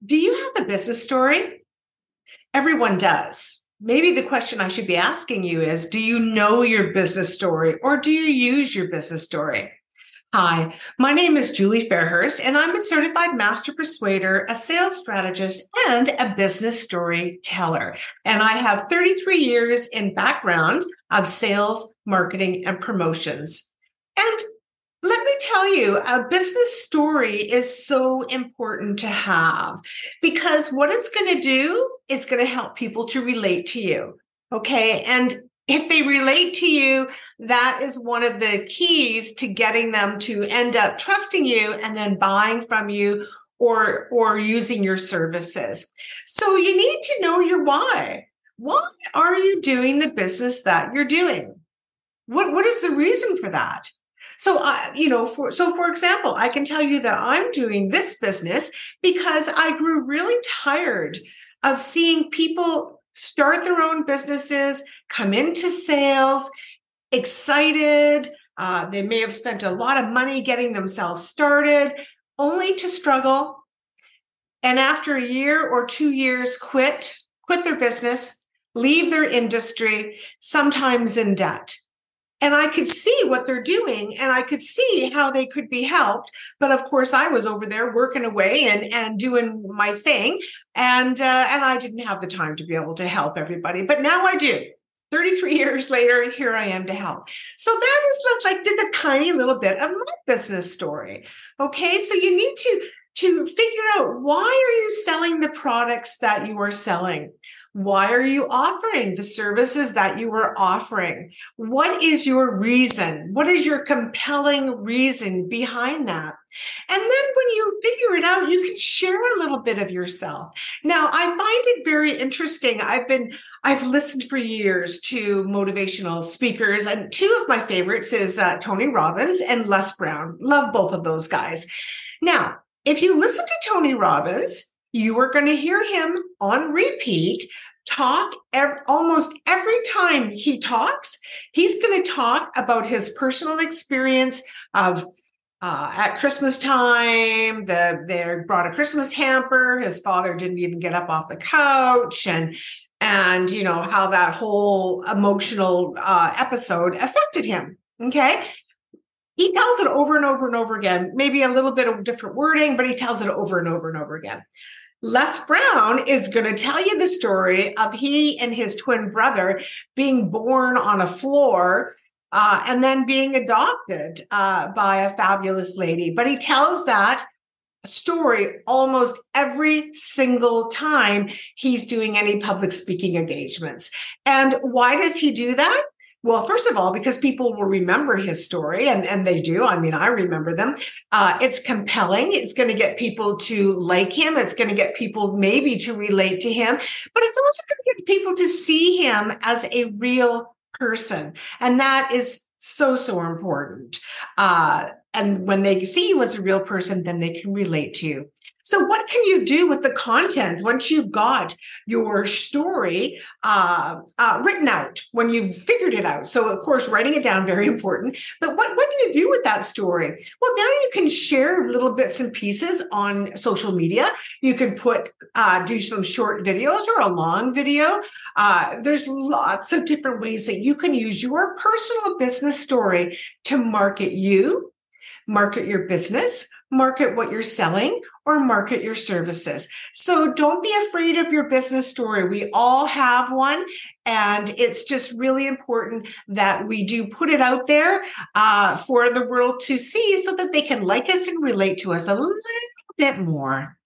Do you have a business story? Everyone does. Maybe the question I should be asking you is, do you know your business story or do you use your business story? Hi, my name is Julie Fairhurst, and I'm a certified master persuader, a sales strategist, and a business storyteller. And I have 33 years in background of sales, marketing, and promotions. And let me tell you, a business story is so important to have because what it's going to do is going to help people to relate to you. Okay. And if they relate to you, that is one of the keys to getting them to end up trusting you and then buying from you or using your services. So you need to know your why. Why are you doing the business that you're doing? What is the reason for that? So, for example, I can tell you that I'm doing this business because I grew really tired of seeing people start their own businesses, come into sales, excited. They may have spent a lot of money getting themselves started, only to struggle. And after a year or 2 years, quit their business, leave their industry, sometimes in debt. And I could see what they're doing and I could see how they could be helped. But of course, I was over there working away and doing my thing. And I didn't have the time to be able to help everybody. But now I do. 33 years later, here I am to help. So that is just a tiny little bit of my business story. Okay, so you need to figure out, why are you selling the products that you are selling? Why are you offering the services that you are offering? What is your reason? What is your compelling reason behind that? And then when you figure it out, you can share a little bit of yourself. Now, I find it very interesting. I've listened for years to motivational speakers, and two of my favorites is Tony Robbins and Les Brown. Love both of those guys. Now, if you listen to Tony Robbins, you are going to hear him on repeat talk almost every time he talks. He's going to talk about his personal experience of at Christmas time, they brought a Christmas hamper. His father didn't even get up off the couch, and you know how that whole emotional episode affected him. Okay. He tells it over and over and over again, maybe a little bit of different wording, but he tells it over and over and over again. Les Brown is going to tell you the story of he and his twin brother being born on a floor and then being adopted by a fabulous lady. But he tells that story almost every single time he's doing any public speaking engagements. And why does he do that? Well, first of all, because people will remember his story, and they do. I mean, I remember them. It's compelling. It's going to get people to like him. It's going to get people maybe to relate to him, but it's also going to get people to see him as a real person. And that is so, so important. And when they see you as a real person, then they can relate to you. So what can you do with the content once you've got your story written out, when you've figured it out? So, of course, writing it down, very important. But what do you do with that story? Well, now you can share little bits and pieces on social media. You can do some short videos or a long video. There's lots of different ways that you can use your personal business story to market you, market your business, market what you're selling, or market your services. So don't be afraid of your business story. We all have one, and it's just really important that we do put it out there for the world to see so that they can like us and relate to us a little bit more.